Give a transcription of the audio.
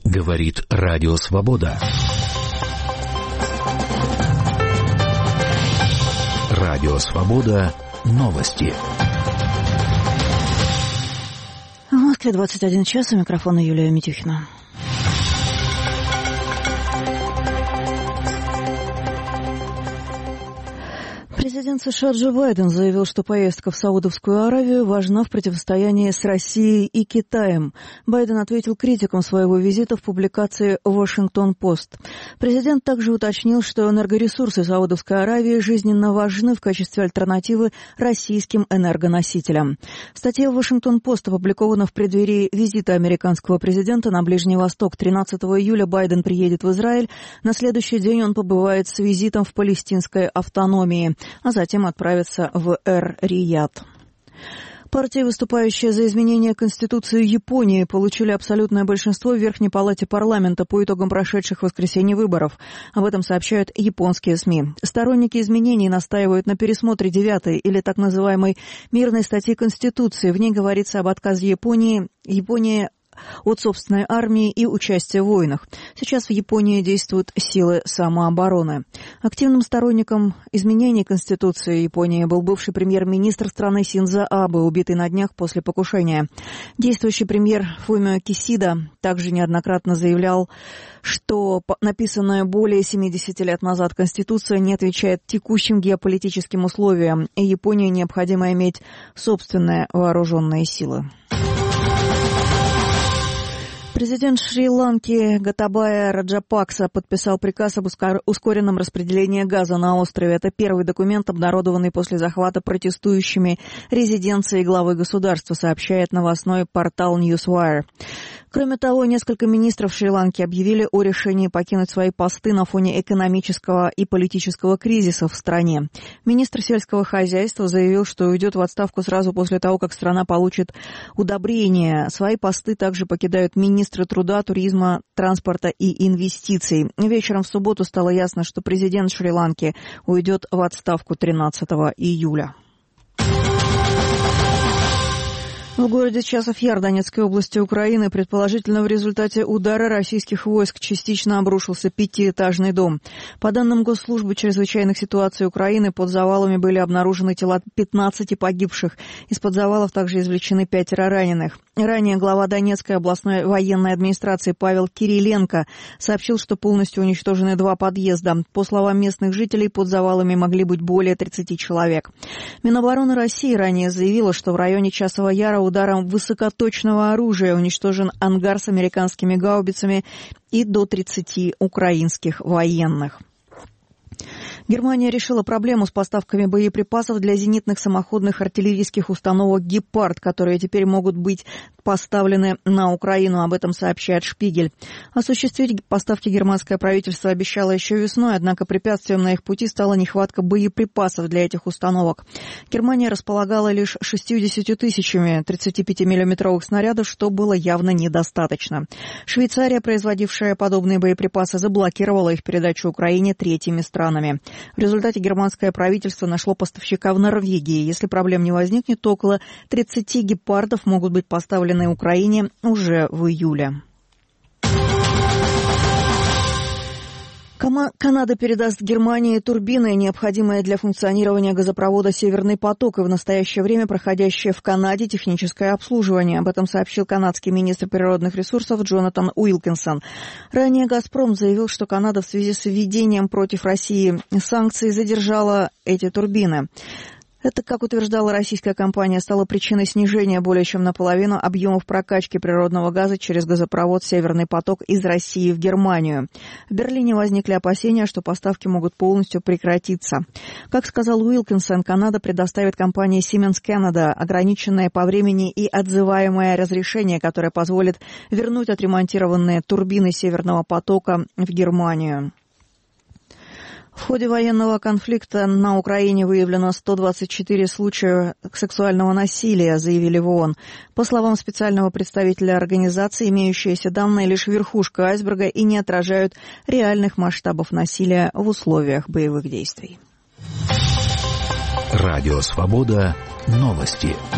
Говорит Радио Свобода. Радио Свобода. Новости. В Москве 21 час. У микрофона Юлия Митюхина. Президент США Джо Байден заявил, что поездка в Саудовскую Аравию важна в противостоянии с Россией и Китаем. Байден ответил критикам своего визита в публикации «Вашингтон-Пост». Президент также уточнил, что энергоресурсы Саудовской Аравии жизненно важны в качестве альтернативы российским энергоносителям. Статья «Вашингтон-Пост» опубликована в преддверии визита американского президента на Ближний Восток. 13 июля Байден приедет в Израиль. На следующий день он побывает с визитом в палестинской автономии, а затем отправится в Эр-Рияд. Партии, выступающие за изменение Конституции Японии, получили абсолютное большинство в Верхней палате парламента по итогам прошедших в воскресенье выборов. Об этом сообщают японские СМИ. Сторонники изменений настаивают на пересмотре 9-й или так называемой мирной статьи Конституции. В ней говорится об отказе Японии от собственной армии и участия в войнах. Сейчас в Японии действуют силы самообороны. Активным сторонником изменений Конституции Японии был бывший премьер-министр страны Синдзо Абе, убитый на днях после покушения. Действующий премьер Фумио Кисида также неоднократно заявлял, что написанная более 70 лет назад Конституция не отвечает текущим геополитическим условиям, и Японии необходимо иметь собственные вооруженные силы. Президент Шри-Ланки Готабая Раджапакса подписал приказ об ускоренном распределении газа на острове. Это первый документ, обнародованный после захвата протестующими резиденции главы государства, сообщает новостной портал Newswire. Кроме того, несколько министров Шри-Ланки объявили о решении покинуть свои посты на фоне экономического и политического кризиса в стране. Министр сельского хозяйства заявил, что уйдет в отставку сразу после того, как страна получит удобрения. Свои посты также покидают министры труда, туризма, транспорта и инвестиций. Вечером в субботу стало ясно, что президент Шри-Ланки уйдет в отставку 13 июля. В городе Часов-Яр Донецкой области Украины предположительно в результате удара российских войск частично обрушился пятиэтажный дом. По данным Госслужбы чрезвычайных ситуаций Украины, под завалами были обнаружены тела 15 погибших. Из-под завалов также извлечены 5 раненых. Ранее глава Донецкой областной военной администрации Павел Кириленко сообщил, что полностью уничтожены 2 подъезда. По словам местных жителей, под завалами могли быть более 30 человек. Минобороны России ранее заявила, что в районе Часового Яра ударом высокоточного оружия уничтожен ангар с американскими гаубицами и до 30 украинских военных. Германия решила проблему с поставками боеприпасов для зенитных самоходных артиллерийских установок «Гепард», которые теперь могут быть поставлены на Украину. Об этом сообщает «Шпигель». Осуществить поставки германское правительство обещало еще весной, однако препятствием на их пути стала нехватка боеприпасов для этих установок. Германия располагала лишь 60 тысячами 35-миллиметровых снарядов, что было явно недостаточно. Швейцария, производившая подобные боеприпасы, заблокировала их передачу Украине третьими странами. В результате германское правительство нашло поставщика в Норвегии. Если проблем не возникнет, то около 30 гепардов могут быть поставлены Украине уже в июле. Канада передаст Германии турбины, необходимые для функционирования газопровода «Северный поток», и в настоящее время проходящее в Канаде техническое обслуживание. Об этом сообщил канадский министр природных ресурсов Джонатан Уилкинсон. Ранее «Газпром» заявил, что Канада в связи с введением против России санкций задержала эти турбины. Это, как утверждала российская компания, стало причиной снижения более чем наполовину объемов прокачки природного газа через газопровод «Северный поток» из России в Германию. В Берлине возникли опасения, что поставки могут полностью прекратиться. Как сказал Уилкинсон, Канада предоставит компании Siemens Canada ограниченное по времени и отзываемое разрешение, которое позволит вернуть отремонтированные турбины «Северного потока» в Германию. В ходе военного конфликта на Украине выявлено 124 случая сексуального насилия, заявили в ООН. По словам специального представителя организации, имеющиеся данные лишь верхушка айсберга и не отражают реальных масштабов насилия в условиях боевых действий. Радио Свобода. Новости.